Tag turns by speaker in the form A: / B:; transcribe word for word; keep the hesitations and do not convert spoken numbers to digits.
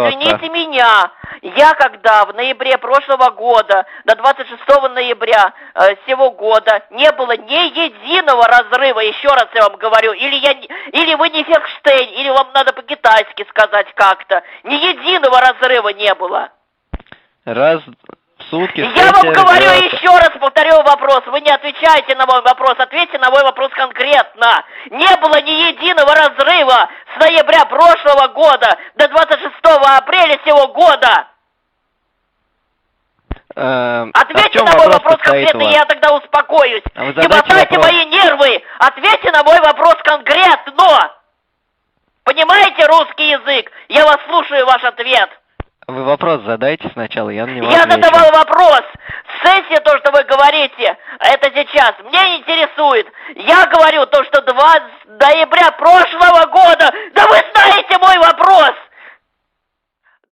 A: пожалуйста.
B: Извините меня, я когда в ноябре прошлого года, до двадцать шестого ноября э, сего года не было ни единого разрыва, еще раз я вам говорю, или, я, или вы не Фехштейн, или вам надо по-китайски сказать как-то, ни единого разрыва не было.
A: Раз в сутки...
B: Я вам говорю
A: раз...
B: еще раз, повторю вопрос, вы не отвечаете на мой вопрос, ответьте на мой вопрос конкретно. Не было ни единого разрыва с ноября прошлого года до двадцать шестого апреля сего года.
A: Э,
B: Ответьте
A: а
B: на мой
A: вопрос
B: вопрос конкретно,
A: у вас?
B: я тогда успокоюсь.
A: А
B: не мотайте мои нервы. Ответьте на мой вопрос конкретно. Понимаете русский язык? Я вас слушаю, ваш ответ.
A: Вы вопрос задайте сначала, я на него
B: Я
A: отвечу.
B: задавал вопрос. Сессия, то, что вы говорите, это сейчас. Меня не интересует. Я говорю то, что двадцатого ноября прошлого года. Да вы знаете мой вопрос.